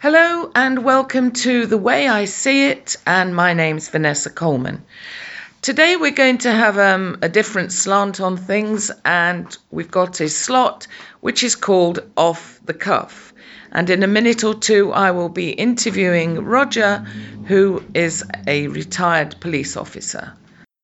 Hello and welcome to The Way I See It, and my name's Vanessa Coleman. Today we're going to have a different slant on things, and we've got a slot which is called Off the Cuff. And in a minute or two I will be interviewing Roger, who is a retired police officer.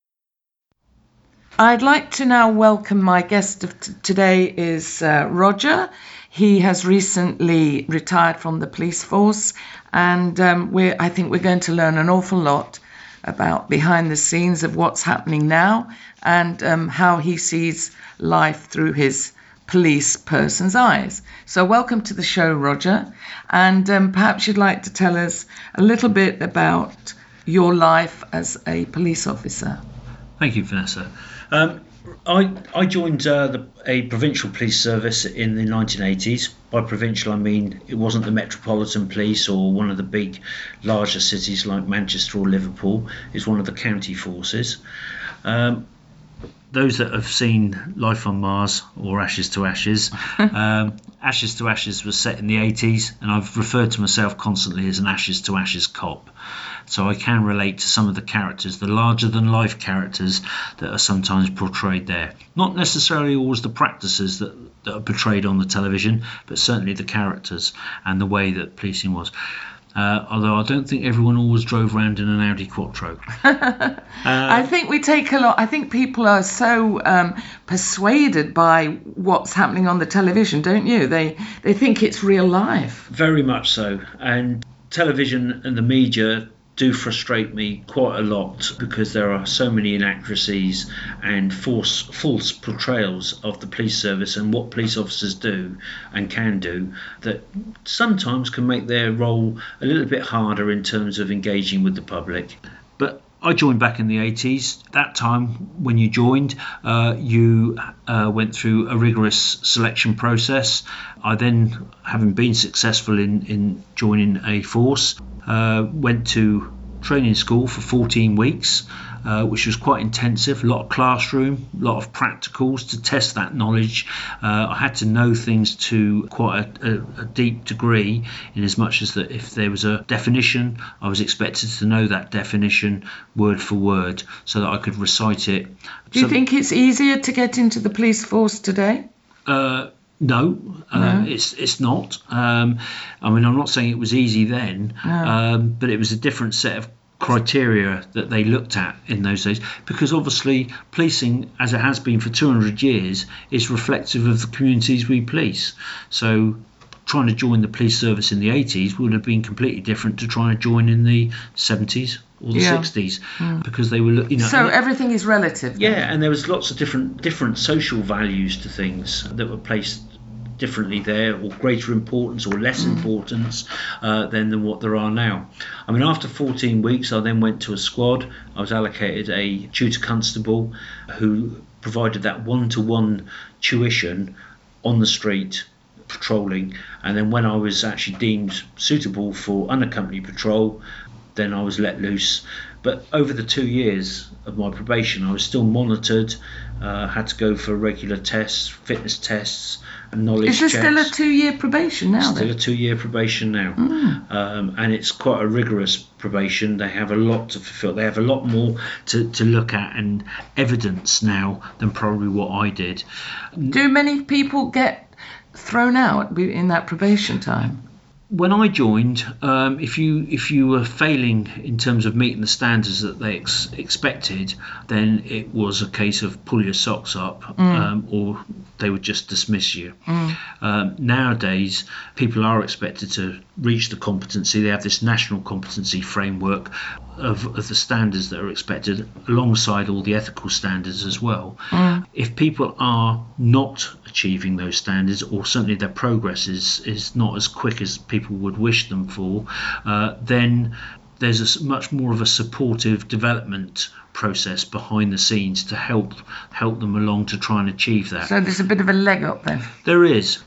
I'd like to now welcome my guest of today is Roger. He has recently retired from the police force, and I think we're going to learn an awful lot about behind the scenes of what's happening now and how he sees life through his police person's eyes. So welcome to the show, Roger, and perhaps you'd like to tell us a little bit about your life as a police officer. Thank you, Vanessa. I joined a provincial police service in the 1980s. By provincial, I mean it wasn't the Metropolitan Police or one of the big, larger cities like Manchester or Liverpool. It's one of the county forces. Those that have seen Life on Mars or Ashes to Ashes, Ashes to Ashes was set in the 80s, and I've referred to myself constantly as an Ashes to Ashes cop. So I can relate to some of the characters, the larger-than-life characters that are sometimes portrayed there. Not necessarily always the practices that are portrayed on the television, but certainly the characters and the way that policing was. Although I don't think everyone always drove around in an Audi Quattro. I think we take a lot. I think people are so persuaded by what's happening on the television, don't you? They think it's real life. Very much so. And television and the media do frustrate me quite a lot because there are so many inaccuracies and false portrayals of the police service and what police officers do and can do that sometimes can make their role a little bit harder in terms of engaging with the public. But I joined back in the 80s. That time when you joined, you went through a rigorous selection process. I then, having been successful in joining a force, went to training school for 14 weeks, which was quite intensive, a lot of classroom, a lot of practicals to test that knowledge. I had to know things to quite a deep degree, in as much as that if there was a definition, I was expected to know that definition word for word so that I could recite it. Do you think it's easier to get into the police force today? No, it's not. I mean, I'm not saying it was easy then, but it was a different set of criteria that they looked at in those days, because obviously policing, as it has been for 200 years, is reflective of the communities we police. So trying to join the police service in the 80s would have been completely different to trying to join in the 70s or the 60s, because they were, So everything is relative. Then. Yeah, and there was lots of different social values to things that were placed differently there, or greater importance or less importance than what there are now. I mean, after 14 weeks, I then went to a squad. I was allocated a tutor constable who provided that one-to-one tuition on the street patrolling, and then when I was actually deemed suitable for unaccompanied patrol, then I was let loose. But over the 2 years of my probation, I was still monitored, had to go for regular tests, fitness tests, and knowledge checks. Is there still a 2-year probation now? Still a 2-year probation now. And it's quite a rigorous probation. They have a lot to fulfill. They have a lot more to look at and evidence now than probably what I did. Do many people get thrown out in that probation time? When I joined, if you were failing in terms of meeting the standards that they expected, then it was a case of pull your socks up, or they would just dismiss you. Nowadays, people are expected to reach the competency. They have this national competency framework of the standards that are expected, alongside all the ethical standards as well. If people are not achieving those standards, or certainly their progress is not as quick as people would wish them for, then there's much more of a supportive development process behind the scenes to help them along to try and achieve that. So there's a bit of a leg up then. There is.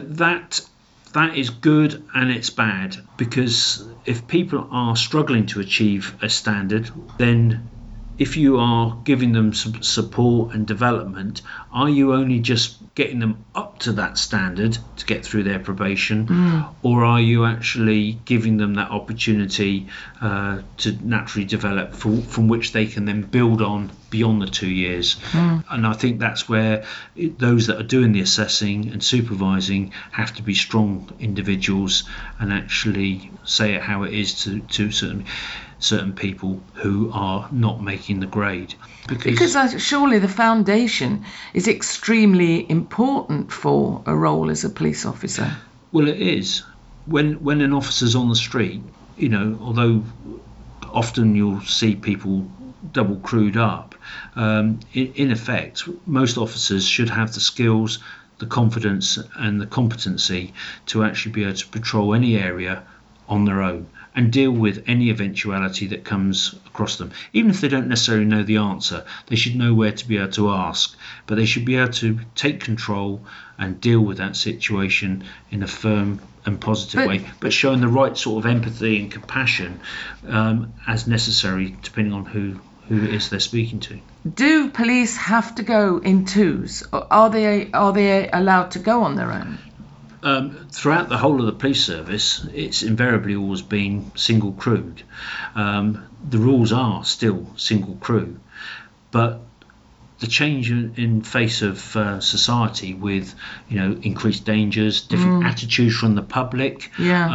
That is good and it's bad, because if people are struggling to achieve a standard, then if you are giving them some support and development, are you only just getting them up to that standard to get through their probation, or are you actually giving them that opportunity to naturally develop from which they can then build on beyond the 2 years? And I think that's where those that are doing the assessing and supervising have to be strong individuals and actually say it how it is to certain people who are not making the grade. Because surely the foundation is extremely important for a role as a police officer. Well, it is. When an officer's on the street, although often you'll see people double crewed up, in effect, most officers should have the skills, the confidence and the competency to actually be able to patrol any area on their own and deal with any eventuality that comes across them. Even if they don't necessarily know the answer, they should know where to be able to ask, but they should be able to take control and deal with that situation in a firm and positive way, but showing the right sort of empathy and compassion as necessary, depending on who it is they're speaking to. Do police have to go in twos, or are they allowed to go on their own? Throughout the whole of the police service, it's invariably always been single crewed. The rules are still single crew, but the change in face of society with increased dangers, different attitudes from the public,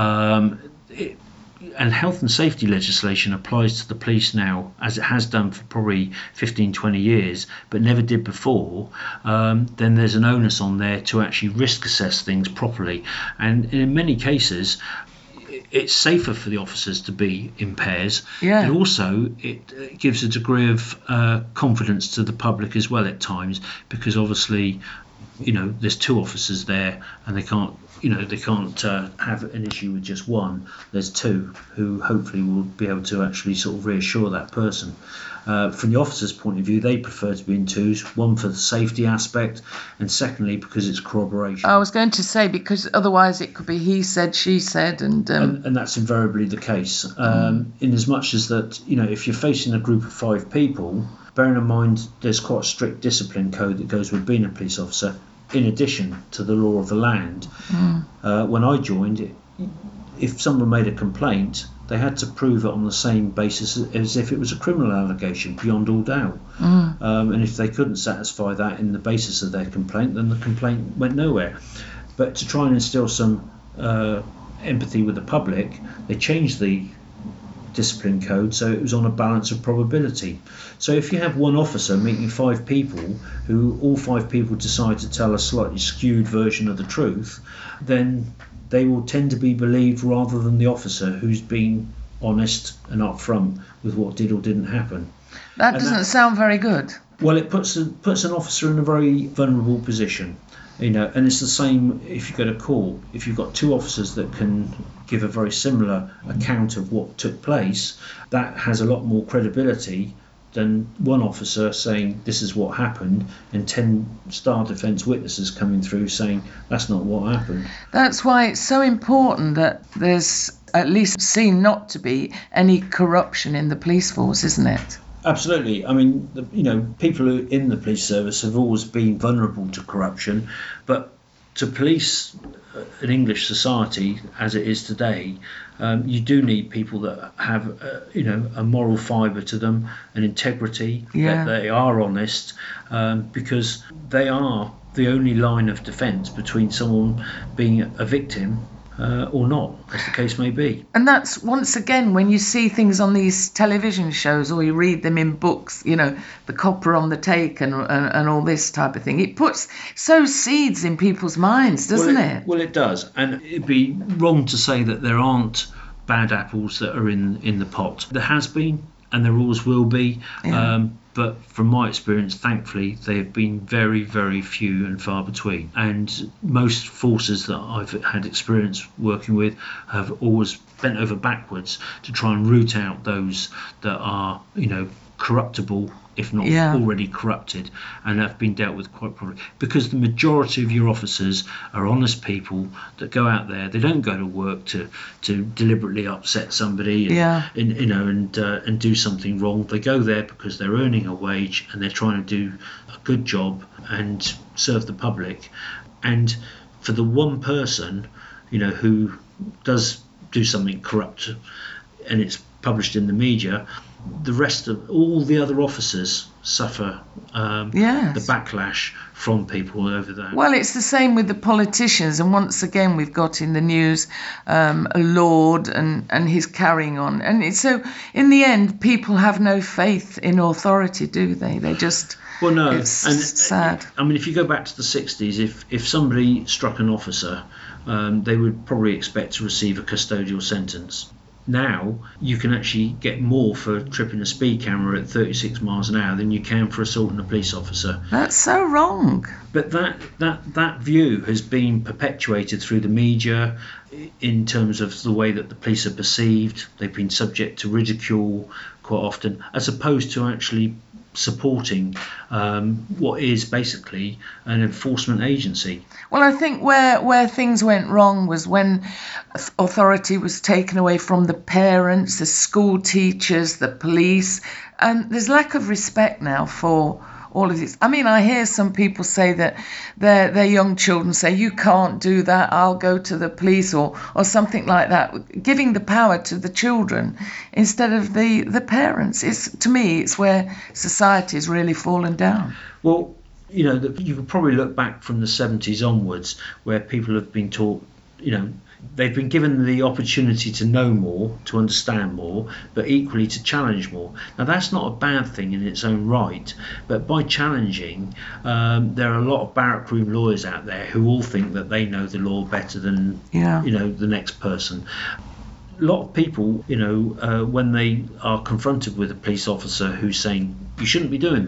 and health and safety legislation applies to the police now, as it has done for probably 15-20 years, but never did before. Then there's an onus on there to actually risk assess things properly, and in many cases it's safer for the officers to be in pairs, and also it gives a degree of confidence to the public as well at times, because obviously there's two officers there and they can't have an issue with just one. There's two who hopefully will be able to actually sort of reassure that person. From the officer's point of view, they prefer to be in twos, one for the safety aspect, and secondly because it's corroboration. I was going to say, because otherwise it could be he said, she said, and that's invariably the case. In as much as that, if you're facing a group of 5 people, bearing in mind there's quite a strict discipline code that goes with being a police officer, in addition to the law of the land. When I joined, if someone made a complaint, they had to prove it on the same basis as if it was a criminal allegation, beyond all doubt. And if they couldn't satisfy that in the basis of their complaint, then the complaint went nowhere. But to try and instill some empathy with the public, they changed the discipline code so it was on a balance of probability. So if you have one officer meeting 5 people who all 5 people decide to tell a slightly skewed version of the truth, then they will tend to be believed rather than the officer who's been honest and upfront with what did or didn't happen. That doesn't sound very good. Well, it puts an officer in a very vulnerable position. And it's the same if you go to court. If you've got 2 officers that can give a very similar account of what took place, that has a lot more credibility than one officer saying this is what happened and 10 star defence witnesses coming through saying that's not what happened. That's why it's so important that there's at least seen not to be any corruption in the police force, isn't it? Absolutely. I mean, people who in the police service have always been vulnerable to corruption, but to police an English society as it is today, you do need people that have, a moral fibre to them, an integrity, that they are honest, because they are the only line of defence between someone being a victim or not, as the case may be. And that's, once again, when you see things on these television shows or you read them in books, the copper on the take and all this type of thing, it sows seeds in people's minds, doesn't it? Well, it does. And it'd be wrong to say that there aren't bad apples that are in the pot. There has been, and there always will be. But from my experience, thankfully, they have been very, very few and far between. And most forces that I've had experience working with have always bent over backwards to try and root out those that are, corruptible, if not Yeah. already corrupted, and have been dealt with quite properly. Because the majority of your officers are honest people that go out there. They don't go to work to deliberately upset somebody and, Yeah. and do something wrong. They go there because they're earning a wage and they're trying to do a good job and serve the public. And for the one person, who does do something corrupt and it's published in the media, the rest of all the other officers suffer Yes. the backlash from people over that. Well, it's the same with the politicians, and once again we've got in the news a Lord and he's carrying on, and so in the end people have no faith in authority, do they? They just it's sad. I mean, if you go back to the 60s, if somebody struck an officer, they would probably expect to receive a custodial sentence. Now you can actually get more for tripping a speed camera at 36 miles an hour than you can for assaulting a police officer. That's so wrong. But that view has been perpetuated through the media in terms of the way that the police are perceived. They've been subject to ridicule quite often, as opposed to actually supporting what is basically an enforcement agency. Well, I think where things went wrong was when authority was taken away from the parents, the school teachers, the police, and there's lack of respect now for all of this. I mean, I hear some people say that their young children say, "You can't do that, I'll go to the police," or something like that, giving the power to the children instead of the parents. To me, it's where society's really fallen down. Well, you could probably look back from the 70s onwards, where people have been taught, they've been given the opportunity to know more, to understand more, but equally to challenge more. Now, that's not a bad thing in its own right, but by challenging, there are a lot of barrack room lawyers out there who all think that they know the law better than the next person. A lot of people, when they are confronted with a police officer who's saying, "You shouldn't be doing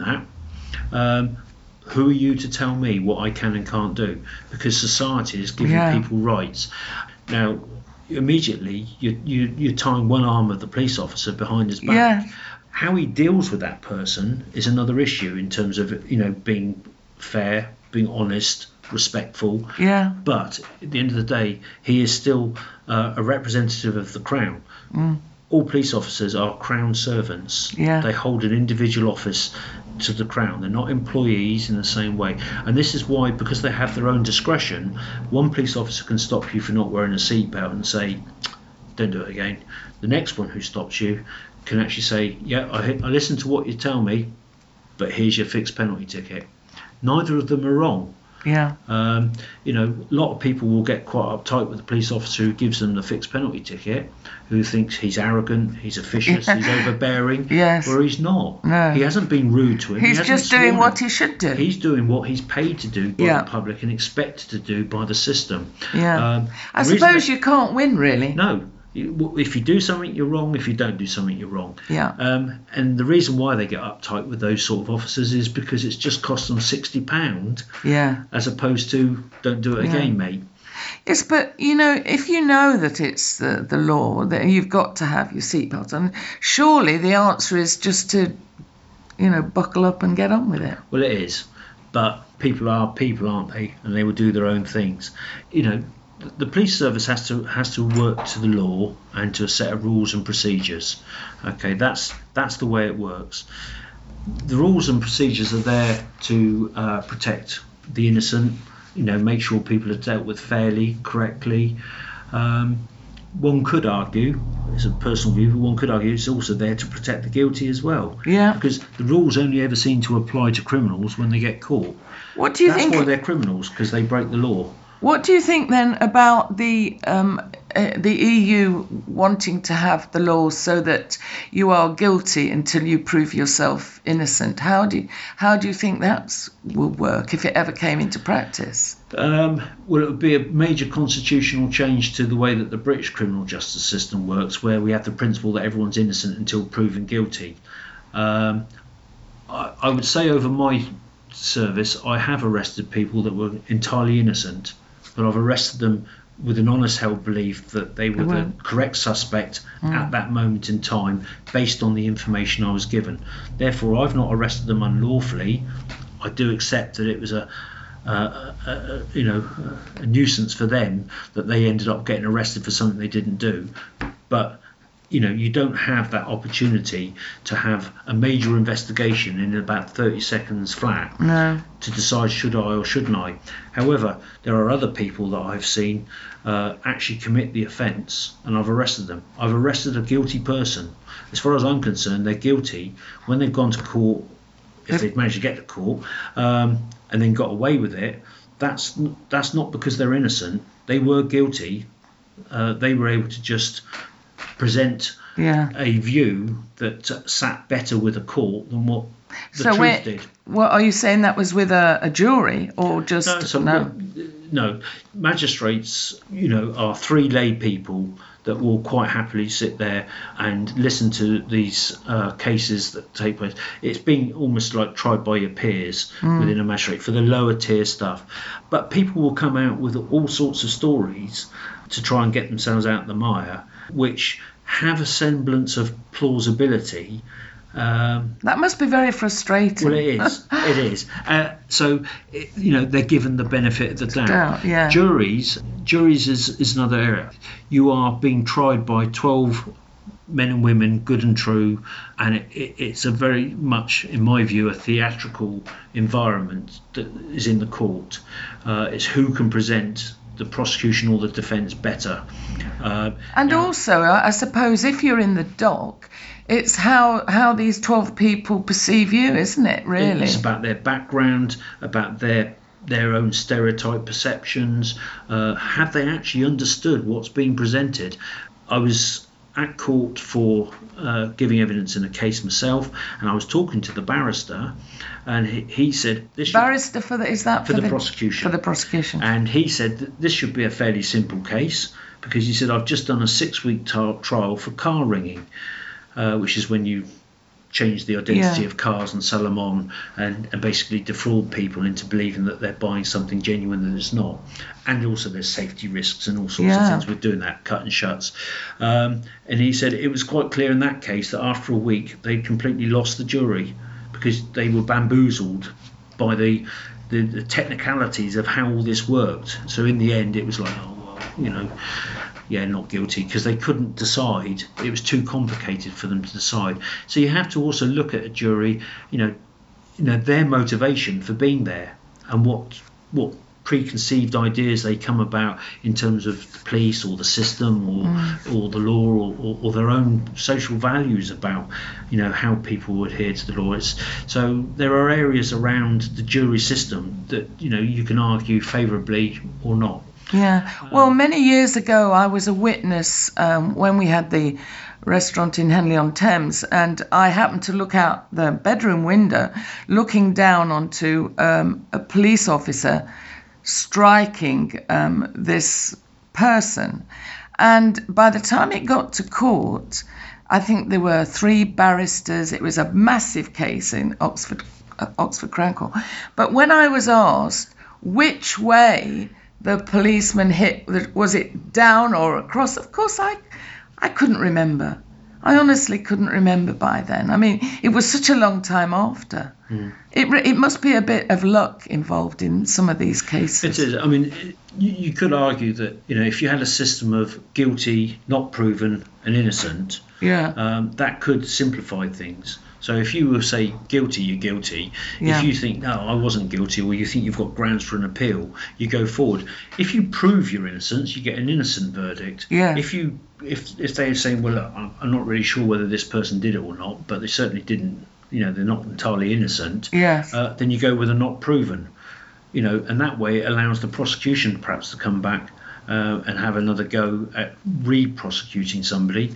that," who are you to tell me what I can and can't do? Because society is giving people rights. Now, immediately you're tying one arm of the police officer behind his back. Yeah. How he deals with that person is another issue in terms of being fair, being honest, respectful. Yeah. But at the end of the day, he is still a representative of the Crown. Mm. All police officers are Crown servants. Yeah. They hold an individual office to the Crown. They're not employees in the same way. And this is why, because they have their own discretion, one police officer can stop you for not wearing a seatbelt and say, "Don't do it again." The next one who stops you can actually say, "Yeah, I listened to what you tell me, but here's your fixed penalty ticket." Neither of them are wrong. Yeah. A lot of people will get quite uptight with the police officer who gives them the fixed penalty ticket, who thinks he's arrogant, he's officious, he's overbearing, Yes. where he's not. No. He hasn't been rude to him. He's He hasn't just doing sworn what him. he should do. He's doing what he's paid to do by Yeah. the public and expected to do by the system. Yeah. I the reason suppose you can't win, really. No. If you do something, you're wrong. If you don't do something, you're wrong. Yeah. And the reason why they get uptight with those sort of officers is because it's just cost them £60 Yeah. as opposed to "Don't do it again, mate." Yes, but if you know that it's the law, that you've got to have your seatbelt on, surely the answer is just to, buckle up and get on with it. Well, it is, but people are people, aren't they? And they will do their own things. The police service has to work to the law and to a set of rules and procedures. Okay, that's the way it works. The rules and procedures are there to protect the innocent. Make sure people are dealt with fairly, correctly. One could argue, it's a personal view, but one could argue it's also there to protect the guilty as well. Yeah. Because the rules only ever seem to apply to criminals when they get caught. What do you think? That's why they're criminals, because they break the law. What do you think then about the EU wanting to have the laws so that you are guilty until you prove yourself innocent? How do you think that will work if it ever came into practice? Well, it would be a major constitutional change to the way that the British criminal justice system works, where we have the principle that everyone's innocent until proven guilty. I would say over my service, I have arrested people that were entirely innocent, but I've arrested them with an honest held belief that they were the correct suspect at that moment in time based on the information I was given. Therefore, I've not arrested them unlawfully. I do accept that it was a nuisance for them that they ended up getting arrested for something they didn't do. But you don't have that opportunity to have a major investigation in about 30 seconds flat to decide should I or shouldn't I. However, there are other people that I've seen actually commit the offence, and I've arrested them. I've arrested a guilty person. As far as I'm concerned, they're guilty. When they've gone to court, if they've managed to get to court and then got away with it, that's not because they're innocent. They were guilty. They were able to just present a view that sat better with a court than what the truth did. What are you saying? That was with a jury or just No, magistrates, are three lay people that will quite happily sit there and listen to these cases that take place. It's being almost like tried by your peers within a magistrate for the lower tier stuff. But people will come out with all sorts of stories to try and get themselves out of the mire, which have a semblance of plausibility. That must be very frustrating. Well, it is. It is. So, they're given the benefit of the doubt. Yeah. Juries is another area. You are being tried by 12 men and women, good and true, and it's a very much, in my view, a theatrical environment that is in the court. It's who can present the prosecution or the defence better. Also, I suppose if you're in the dock, it's how these 12 people perceive you, isn't it, really? It's about their background, about their own stereotype perceptions. Have they actually understood what's being presented? I was at court for giving evidence in a case myself, and I was talking to the barrister, and he said this barrister for the prosecution. For the prosecution. And he said that this should be a fairly simple case, because he said I've just done a 6-week trial for car ringing, which is when you change the identity of cars and sell them on and basically defraud people into believing that they're buying something genuine that it's not. And also there's safety risks and all sorts of things with doing that, cut and shuts. And he said it was quite clear in that case that after a week they'd completely lost the jury because they were bamboozled by the technicalities of how all this worked. So in the end it was like, not guilty, because they couldn't decide. It was too complicated for them to decide. So you have to also look at a jury, their motivation for being there and what preconceived ideas they come about in terms of the police or the system or the law or their own social values about how people adhere to the law. So there are areas around the jury system that you can argue favourably or not. Yeah. Well, many years ago, I was a witness when we had the restaurant in Henley-on-Thames, and I happened to look out the bedroom window, looking down onto a police officer striking this person. And by the time it got to court, I think there were 3 barristers. It was a massive case in Oxford Crown Court. But when I was asked which way the policeman hit, was it down or across? Of course, I couldn't remember. I honestly couldn't remember by then. I mean, it was such a long time after. It must be a bit of luck involved in some of these cases. It is. I mean, you could argue that, if you had a system of guilty, not proven, and innocent, that could simplify things. So if you will say guilty, you're guilty. Yeah. If you think, no, I wasn't guilty, or you think you've got grounds for an appeal, you go forward. If you prove your innocence, you get an innocent verdict. Yeah. If they're saying, well, look, I'm not really sure whether this person did it or not, but they certainly didn't, they're not entirely innocent. Yes. Then you go with a not proven, and that way it allows the prosecution perhaps to come back and have another go at re-prosecuting somebody.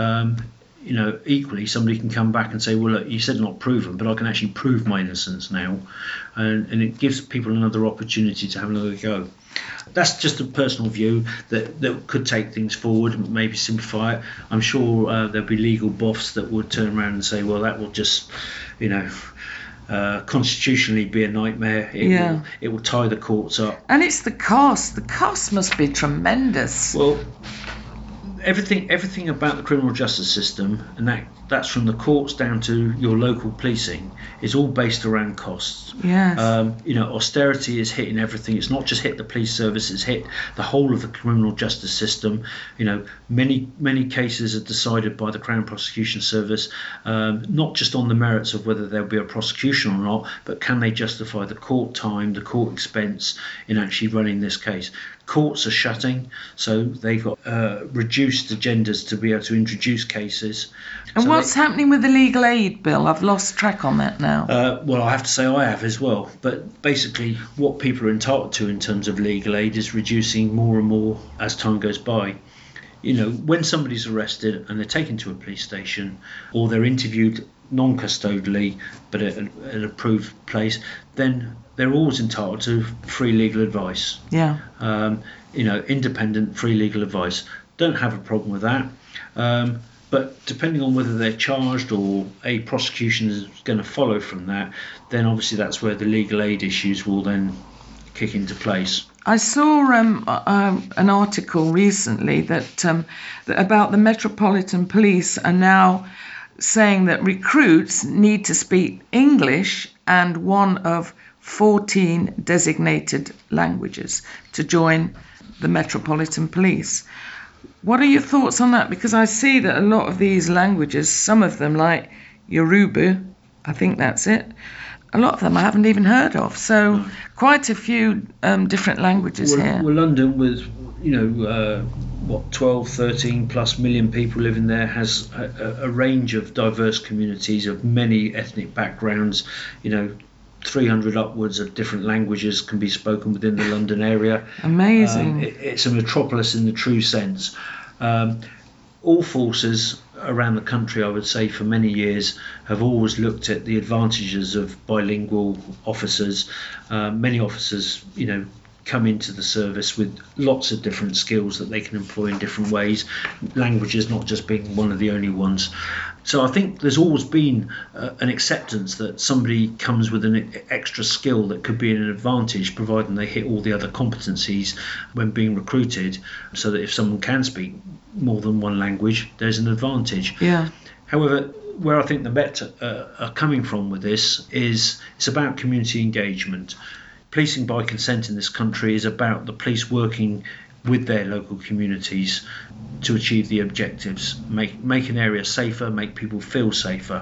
Equally, somebody can come back and say, well, look, you said not proven, but I can actually prove my innocence now. And it gives people another opportunity to have another go. That's just a personal view that could take things forward and maybe simplify it. I'm sure there'll be legal buffs that would turn around and say, well, that will just, constitutionally be a nightmare. It will tie the courts up. And it's the cost. The cost must be tremendous. Well, everything about the criminal justice system, and that's from the courts down to your local policing, is all based around costs. Yes. Austerity is hitting everything. It's not just hit the police service, it's hit the whole of the criminal justice system. Many cases are decided by the Crown Prosecution Service, not just on the merits of whether there'll be a prosecution or not, but can they justify the court time, the court expense in actually running this case. Courts are shutting, so they've got reduced agendas to be able to introduce cases. And what's happening with the legal aid bill? I've lost track on that now. Well, I have to say I have as well. But basically, what people are entitled to in terms of legal aid is reducing more and more as time goes by. When somebody's arrested and they're taken to a police station, or they're interviewed non-custodially but at an approved place, then they're always entitled to free legal advice. Yeah. Independent free legal advice. Don't have a problem with that. But depending on whether they're charged or a prosecution is going to follow from that, then obviously that's where the legal aid issues will then kick into place. I saw an article recently that about the Metropolitan Police are now saying that recruits need to speak English and one of 14 designated languages to join the Metropolitan Police. What are your thoughts on that? Because I see that a lot of these languages, some of them like Yoruba, I think that's it, a lot of them I haven't even heard of. So quite a few different languages here. Well, London with, 12, 13 plus million people living there has a range of diverse communities of many ethnic backgrounds. 300 upwards of different languages can be spoken within the London area. Amazing. It's a metropolis in the true sense. All forces around the country, I would say, for many years have always looked at the advantages of bilingual officers. Many officers, come into the service with lots of different skills that they can employ in different ways, languages not just being one of the only ones. So I think there's always been an acceptance that somebody comes with an extra skill that could be an advantage, providing they hit all the other competencies when being recruited, so that if someone can speak more than one language, there's an advantage. Yeah. However, where I think the Met are coming from with this is it's about community engagement. Policing by consent in this country is about the police working with their local communities to achieve the objectives, make an area safer, make people feel safer.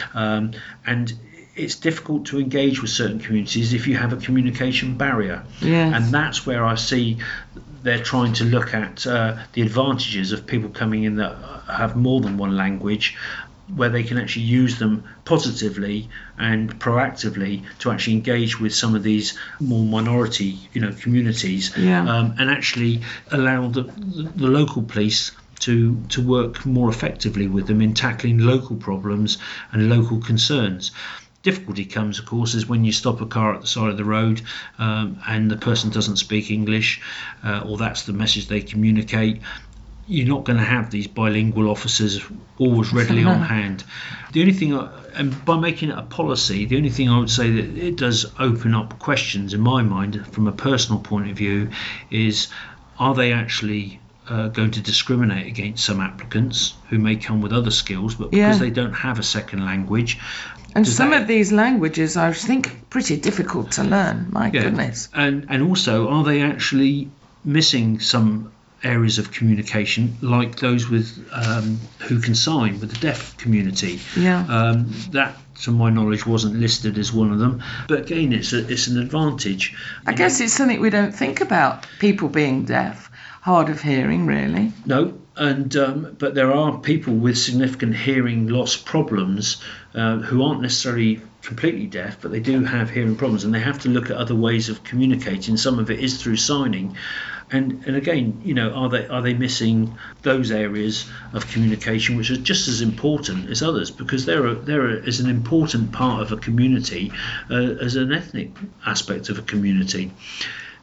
And it's difficult to engage with certain communities if you have a communication barrier. Yes. And that's where I see they're trying to look at the advantages of people coming in that have more than one language, where they can actually use them positively and proactively to actually engage with some of these more minority, communities, and actually allow the local police to work more effectively with them in tackling local problems and local concerns. Difficulty comes, of course, is when you stop a car at the side of the road and the person doesn't speak English, or that's the message they communicate. You're not going to have these bilingual officers always readily on hand. The only thing, and by making it a policy, the only thing I would say that it does open up questions in my mind from a personal point of view is, are they actually going to discriminate against some applicants who may come with other skills, but because they don't have a second language? And some of these languages, I think, pretty difficult to learn, my goodness. And also, are they actually missing some areas of communication, like those with who can sign with the deaf community? That, to my knowledge, wasn't listed as one of them, but again, it's an advantage. I guess it's something we don't think about, people being deaf, hard of hearing, really. No, and but there are people with significant hearing loss problems who aren't necessarily completely deaf, but they do have hearing problems, and they have to look at other ways of communicating. Some of it is through signing. And again, are they missing those areas of communication which are just as important as others, because there is an important part of a community as an ethnic aspect of a community.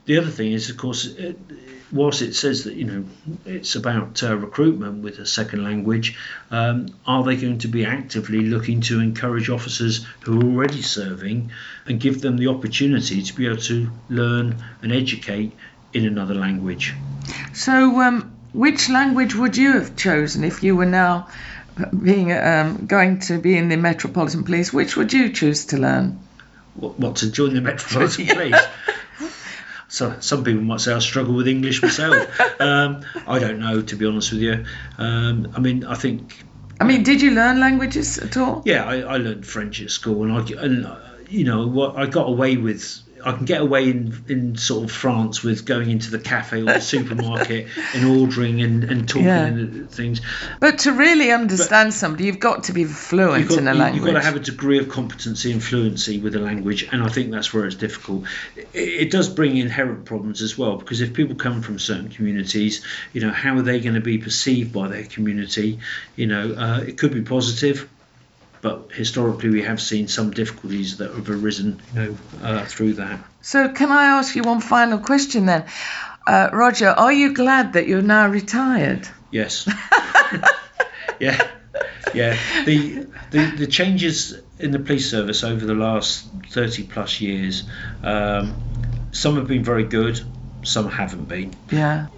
The other thing is, of course, whilst it says that it's about recruitment with a second language, are they going to be actively looking to encourage officers who are already serving and give them the opportunity to be able to learn and educate in another language? So which language would you have chosen if you were now being going to be in the Metropolitan Police? Which would you choose to learn? What to join the Metropolitan Police? So some people might say I struggle with English myself. I don't know, to be honest with you. I mean, did you learn languages at all? Yeah, I learned French at school, and I got away with. I can get away in sort of France with going into the cafe or the supermarket and ordering and talking and things. But to really understand somebody, you've got to be fluent in a language. You've got to have a degree of competency and fluency with a language, and I think that's where it's difficult. It does bring inherent problems as well, because if people come from certain communities, how are they going to be perceived by their community? It could be positive, but historically we have seen some difficulties that have arisen through that. So can I ask you one final question then? Roger, are you glad that you're now retired? Yes. Yeah. The changes in the police service over the last 30 plus years, some have been very good, some haven't been. Yeah.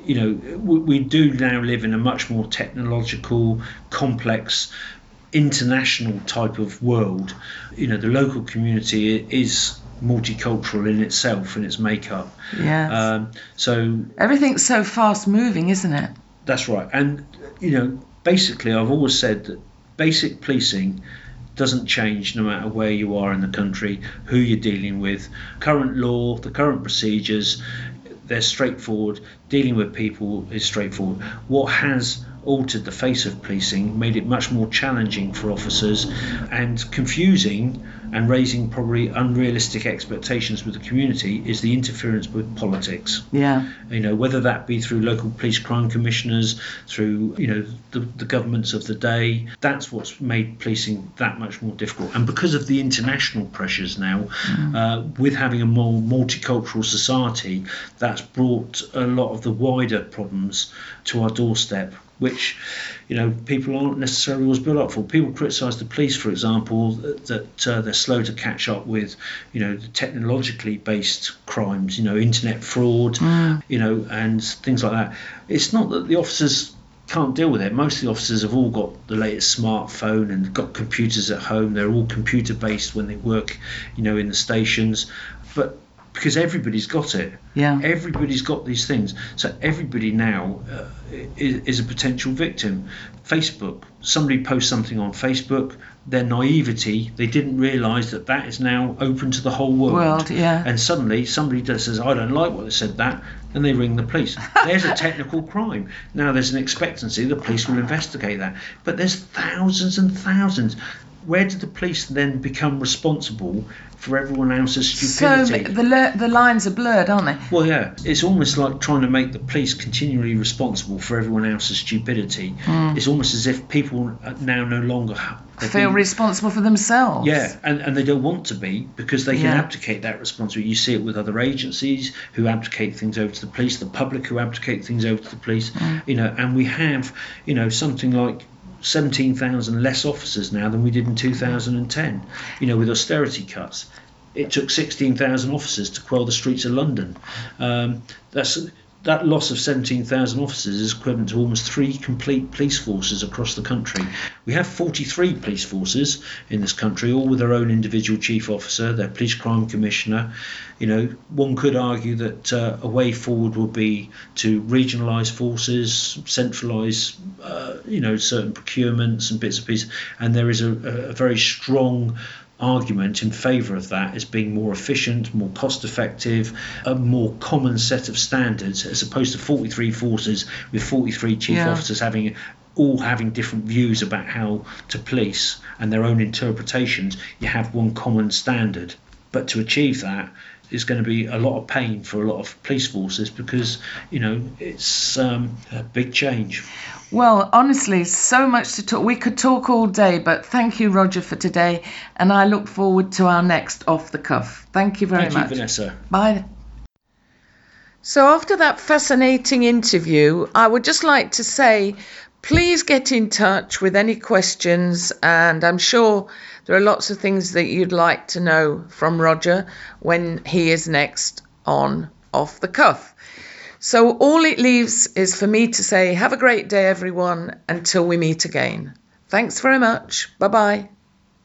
We do now live in a much more technological, complex, international type of world. The local community is multicultural in itself and its makeup. Yeah. So everything's so fast moving, isn't it? That's right. And basically, I've always said that basic policing doesn't change no matter where you are in the country, who you're dealing with. Current law, the current procedures, they're straightforward. Dealing with people is straightforward. What has altered the face of policing, made it much more challenging for officers and confusing and raising probably unrealistic expectations with the community, is the interference with politics. Yeah. Whether that be through local police crime commissioners, through the governments of the day, that's what's made policing that much more difficult. And because of the international pressures now, with having a more multicultural society, that's brought a lot of the wider problems to our doorstep, which people aren't necessarily always built up for. People criticise the police, for example, that they're slow to catch up with the technologically based crimes, internet fraud, and things like that. It's not that the officers can't deal with it. Most of the officers have all got the latest smartphone and got computers at home. They're all computer based when they work in the stations, but because everybody's got it. Yeah. Everybody's got these things. So everybody now is a potential victim. Facebook, somebody posts something on Facebook, their naivety, they didn't realise that is now open to the whole world. Yeah. And suddenly somebody just says, I don't like what they said that, and they ring the police. There's a technical crime. Now there's an expectancy the police will investigate that. But there's thousands and thousands. Where do the police then become responsible for everyone else's stupidity? So the lines are blurred, aren't they? Well, yeah. It's almost like trying to make the police continually responsible for everyone else's stupidity. It's almost as if people now no longer feel responsible for themselves. Yeah, and they don't want to be, because they can abdicate that responsibility. You see it with other agencies who abdicate things over to the police, the public who abdicate things over to the police. And we have something like 17,000 less officers now than we did in 2010, with austerity cuts. It took 16,000 officers to quell the streets of London. That loss of 17,000 officers is equivalent to almost 3 complete police forces across the country. We have 43 police forces in this country, all with their own individual chief officer, their police crime commissioner. One could argue that a way forward would be to regionalise forces, centralise, certain procurements and bits and pieces. And there is a very strong argument in favour of that as being more efficient, more cost effective, a more common set of standards, as opposed to 43 forces with 43 chief officers having different views about how to police and their own interpretations. You have one common standard, but to achieve that is going to be a lot of pain for a lot of police forces, because it's a big change. Well, honestly, so much to talk. We could talk all day, but thank you, Roger, for today, and I look forward to our next Off the Cuff. Thank you very much. Thank you, Vanessa. Bye. So after that fascinating interview, I would just like to say, please get in touch with any questions, and I'm sure there are lots of things that you'd like to know from Roger when he is next on Off the Cuff. So all it leaves is for me to say, have a great day, everyone, until we meet again. Thanks very much. Bye-bye.